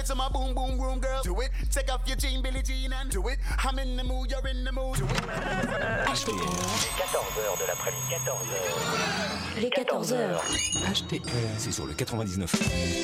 to my boom boom boom girl. Do it. Take off your jean, Billie Jean, and do it. I'm in the mood, you're in the mood. Do it. HTR. Les 14h de l'après-midi, 14h. Les 14h. HTR. C'est sur le 99.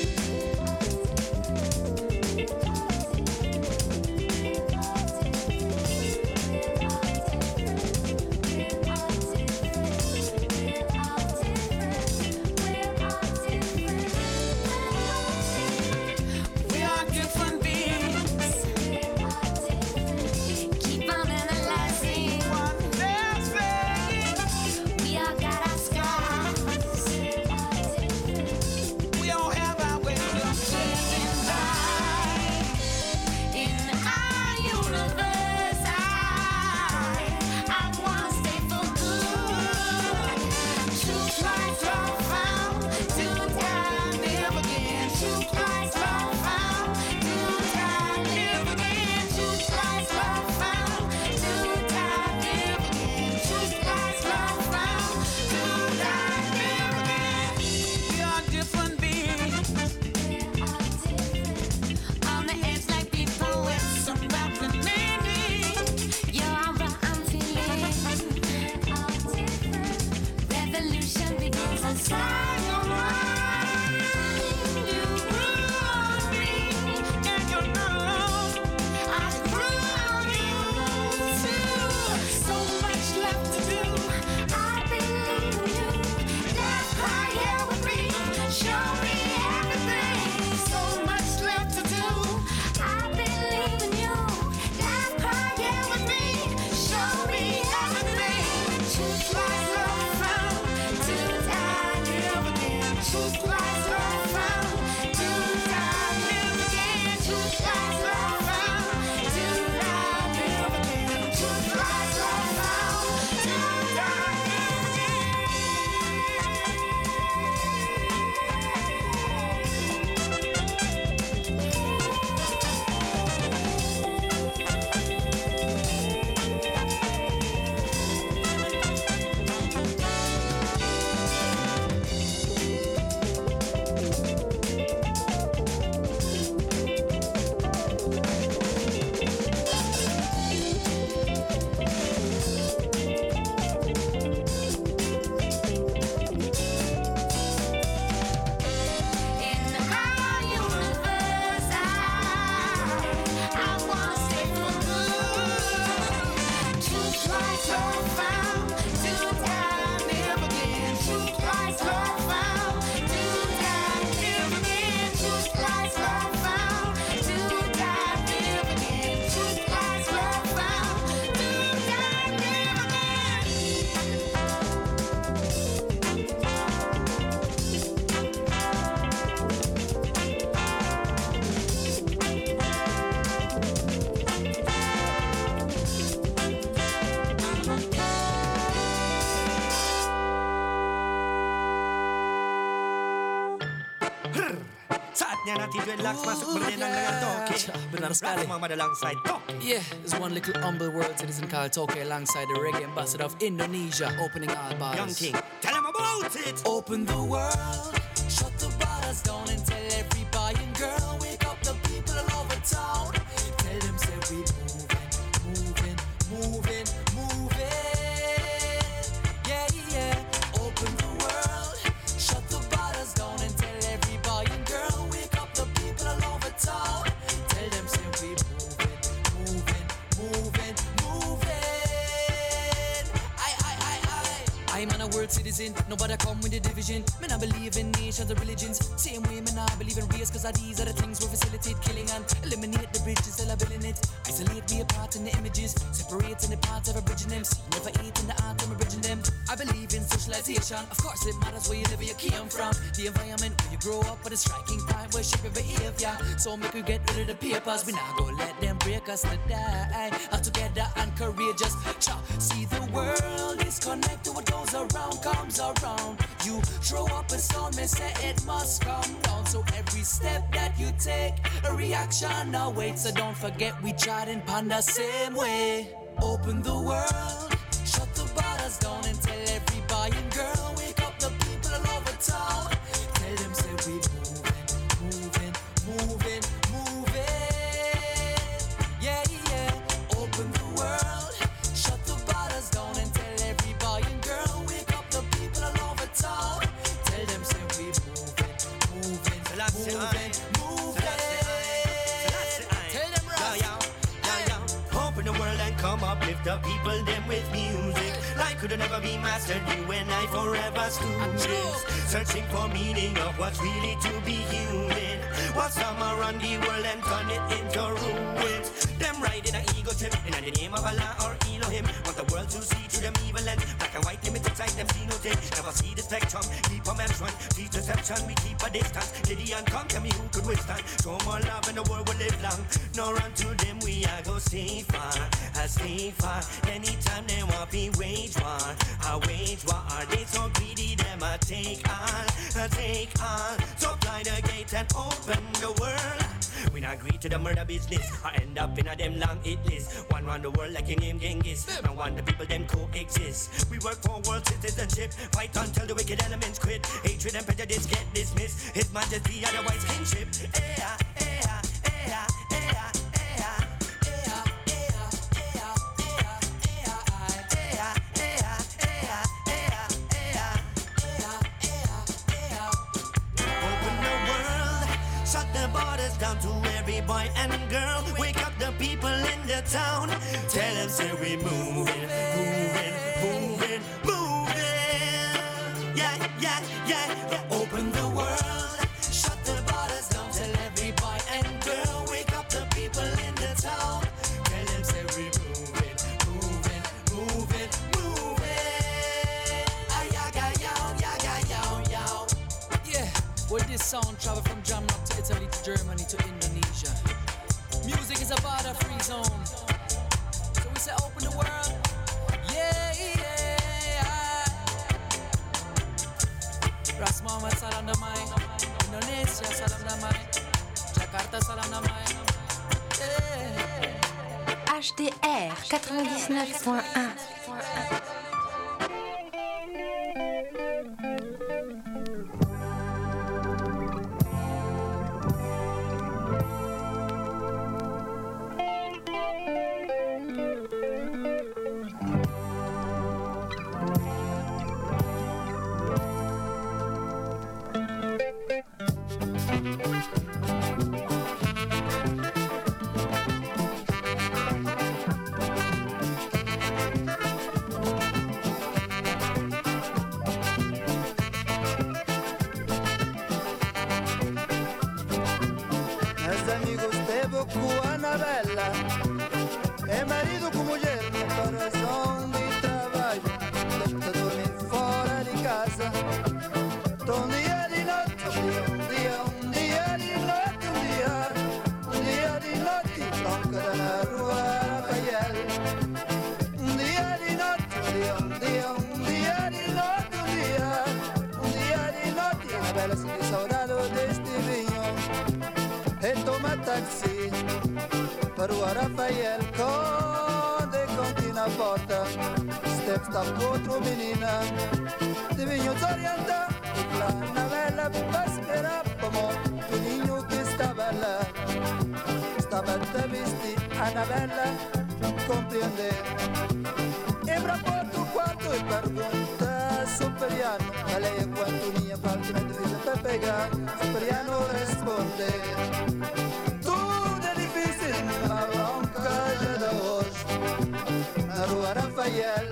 Yeah, there's one little humble word citizen called Toke alongside the reggae ambassador of Indonesia, opening all bars. Young King, tell him about it. Open the world, shut the borders down and tell every boy and girl, wake up the people all over town. Tell them say we moving. Yeah, yeah. Open the world, shut the borders down and tell every boy and girl, wake up the people all over town. Tell them say we moving. I'm a world citizen, nobody come with the division. Men I believe in nations and religions. Same way men I believe in race, cause these are the things we facilitate killing and eliminate the bridges that are building it. Isolate me apart in the images, separate in the parts of a bridging them. See, never eat in the art of a bridging them. I believe in socialization, of course it matters where you live, where you came from. The environment where you grow up at a striking point will shape your behavior. So make we get rid of the papers, we not go let them break us to die. All together and courageous, see the world is connected, what goes around comes around. You throw up a stone, me say it must come down. So every step that you take, a reaction awaits. So don't forget we tried and pan the same way. Open the world, shut the borders down and tell every boy and girl, wake up the people all over town. Tell them say we moving. moving, moving. Tell them right. Open the world and come uplift the people them with music. Life could never be mastered, you and I forever students. Searching for meaning of what's really to be human. What's some around the world and turn it into ruins. Them riding an ego trip in the name of Allah or Elohim. Want the world to see through them evil lens. Black and white limited sight, them see no thing. Never see the spectrum, keep a man's run. Teach deception, we keep a distance. Gideon come, tell me who could withstand. Show more love and the world will live long. No run to them, we are go stay far. I stay far. Anytime they want me wage war. I wage war. They so greedy, them I take all. I take all. So fly the gate and open the world. We not agree to the murder business. I end up in a them long hit list. One round the world like your name Genghis. And one the people them coexist. We work for world citizenship. Fight until the wicked elements quit. Hatred and prejudice get dismissed. His majesty otherwise kingship. Down to every boy and girl. Wake up the people in the town. Tell them say we moving, moving, moving, moving. Yeah, yeah, yeah. Open the world. Shut the borders down. Tell every boy and girl. Wake up the people in the town. Tell them say we moving, moving, moving, moving. Ayaga yow, yaga yow, yow. Yeah, well this sound travel from Jamrock to Italy to Germany to Indonesia. Music is a border-free zone. So we say open the world. Yeah, yeah. Ras Muhammad salam damai. Indonesia salam damai. Jakarta salam damai. Yeah. HDR 99.1. Rafael Conde continua a porta. Step sta contro menina. Ti vinho zorienta. La navella passerà. Como Tuninho che sta bella. Sta bella vesti a navella. Comprende. E braporto quanto e pergunta superiano. A lei è quanto linea faltina divisa per pegare. Superiano risponde. Na rua Rafael.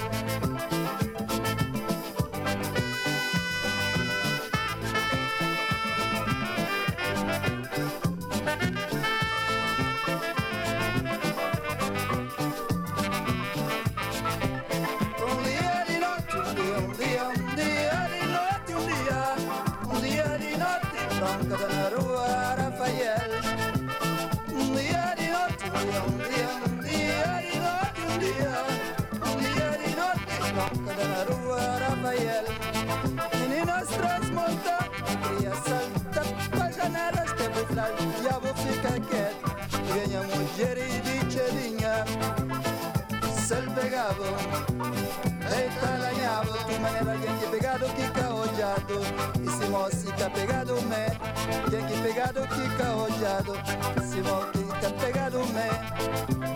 Meninas transmonta, cria salta, pra janelas tem buflar, já vou ficar quieto. Ganha mulher e bichadinha, se ele pegava, eita ganhava, de maneira que pegado que caojado, e se moça fica pegado me, que pegado que caojado, se moça fica pegado me.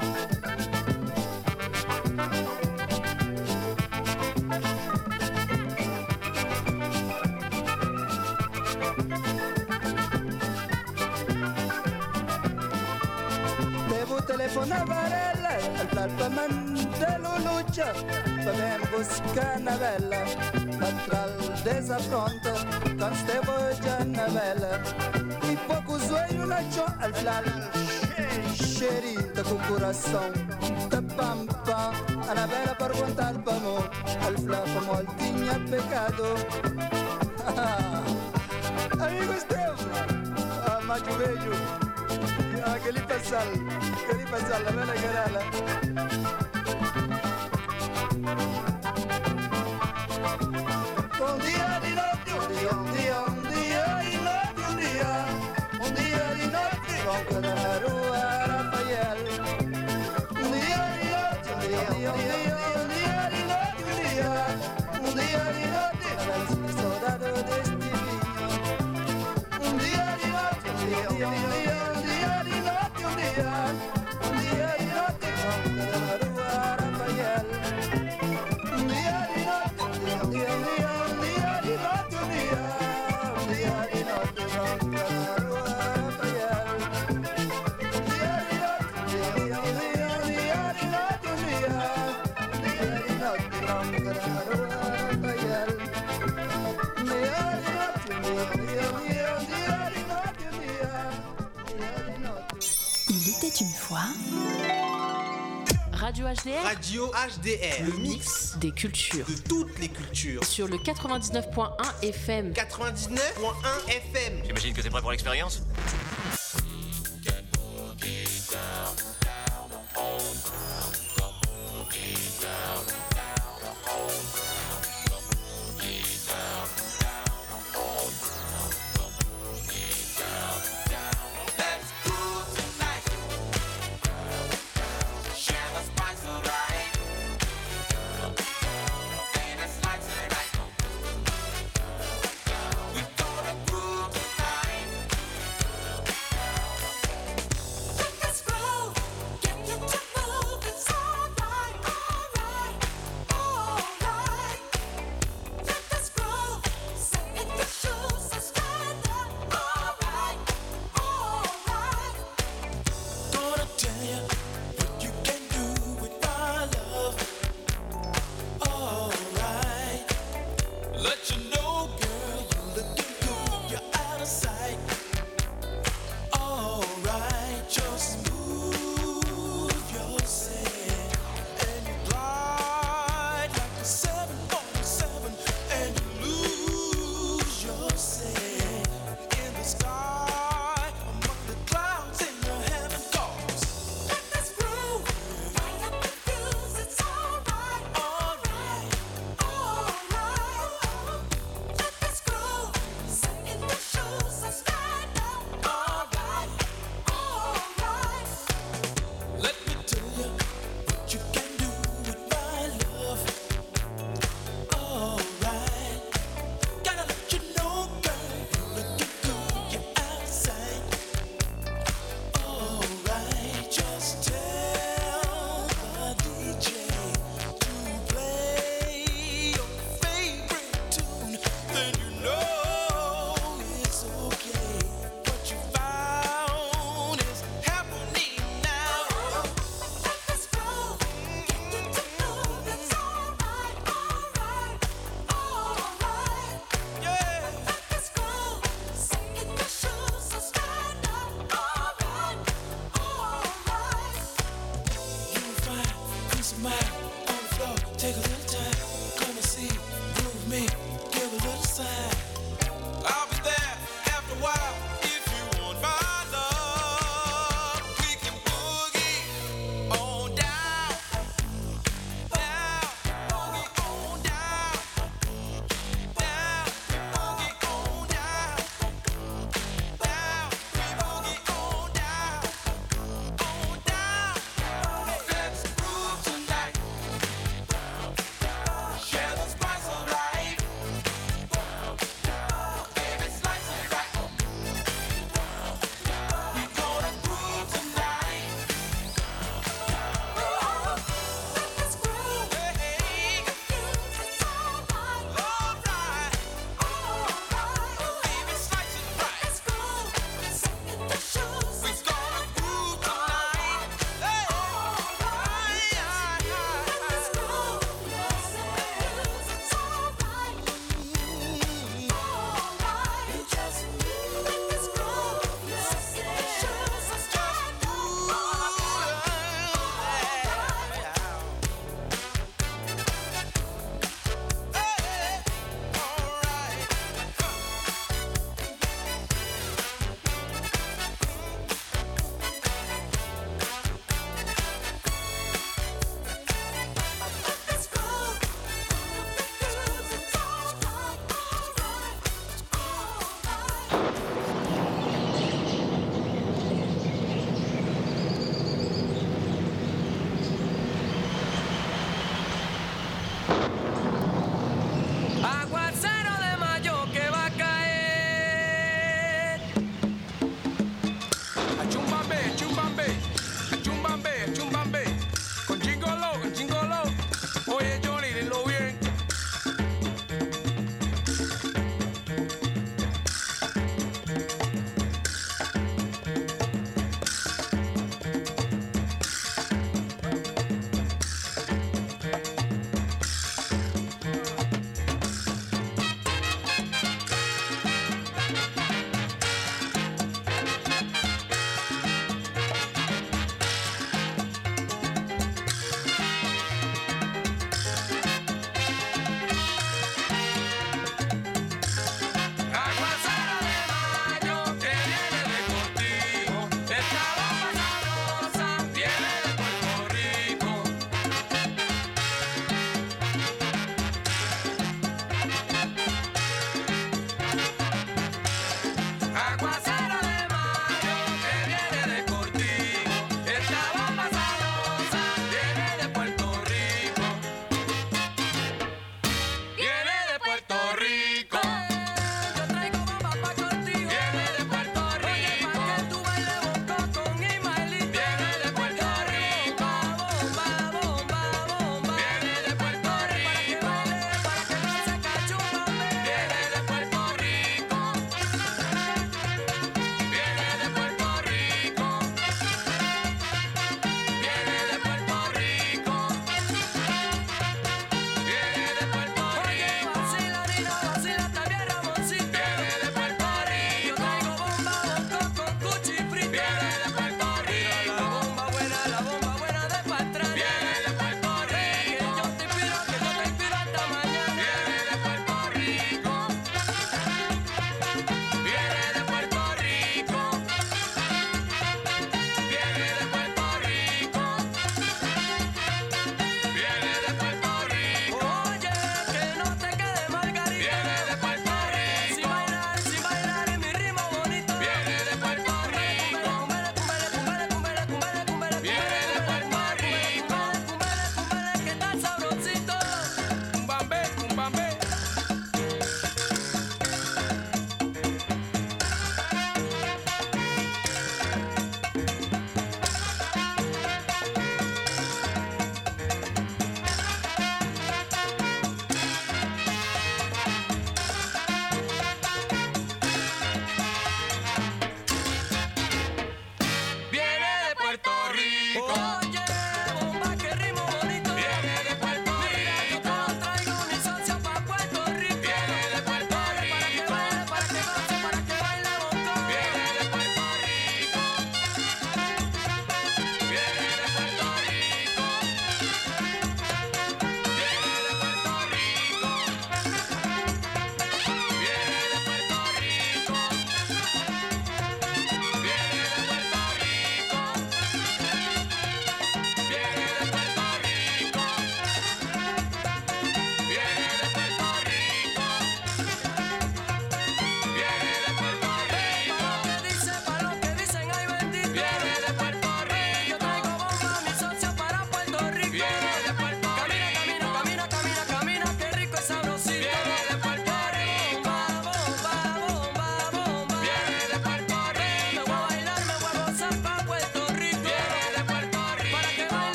telefona varella, al palpamento luce, per busca una bella, patral desaffronto, con ste voce una bella, e poco sueño la ciò al flal, scerita con coração, da pampa, una bella per contar pamo, al flafo moltinha pecado. Amigo Steve, Machu Beijo, que lhe passar, la bella carala. Un dia di notte, un dia di notte, con la rua Rafael. Un dia di notte, un dia di notte, el soldado de este viño. Un dia di notte, un dia di notte, con la rua Rafael. Un dia di notte, un dia di notte, con la rua Rafael. Il était une fois Radio HDR. Radio HDR, le mix des cultures, de toutes les cultures. sur le 99.1 FM. 99.1 FM. J'imagine que t'es prêt pour l'expérience?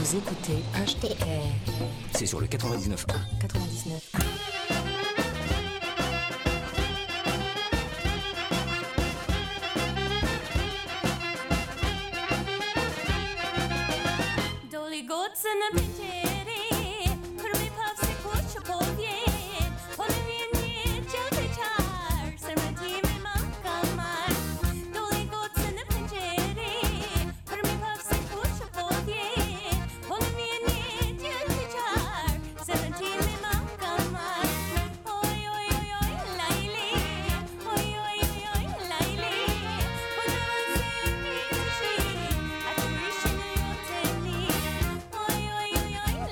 Vous écoutez HDR. C'est sur le 99.1. 99.1. Dolly goats in the pincheri, kurmi puffs kuch povye, ponvieni chute char, sermati me makamar. Dolly goats in the pincheri, kurmi puffs kuch povye, ponvieni chute char, sermati me makamar. Oy oy oy oy laili, oy oy oy oy laili, ponavanse kishi, aturishin yoteni. Oy oy oy oy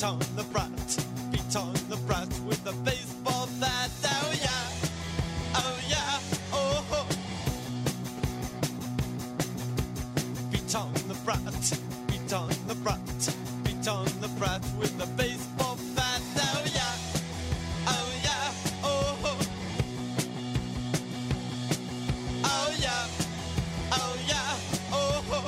on the brat, beat on the brat with a baseball bat. Oh yeah, oh yeah, oh ho. Beat on the brat, beat on the brat, beat on the brat with a baseball bat. Oh yeah, oh yeah, oh ho. Oh yeah, oh yeah, oh ho.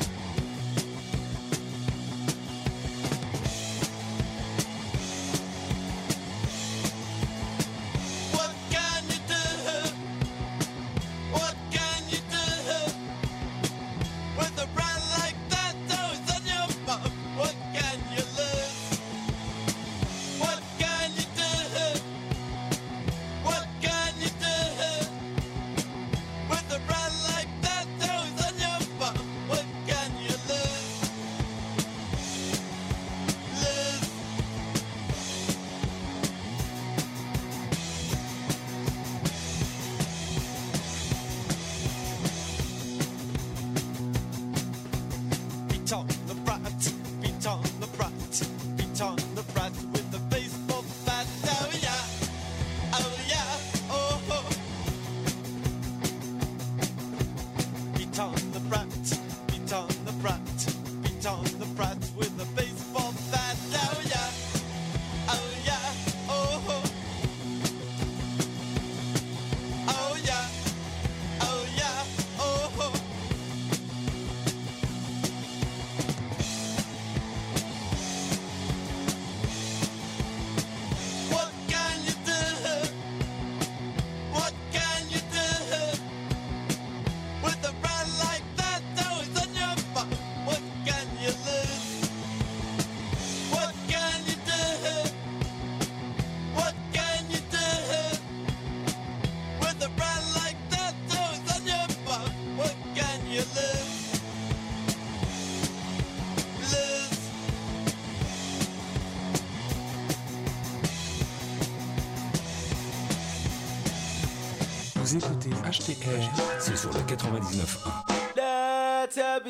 Vous écoutez HTR, c'est sur le 99.1. لا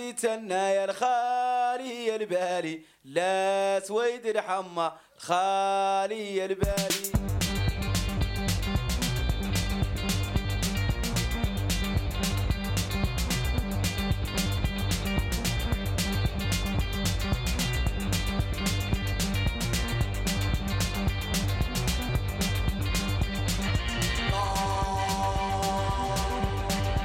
تبتنا يا الخالي البالي لا سويد الحما الخالي البالي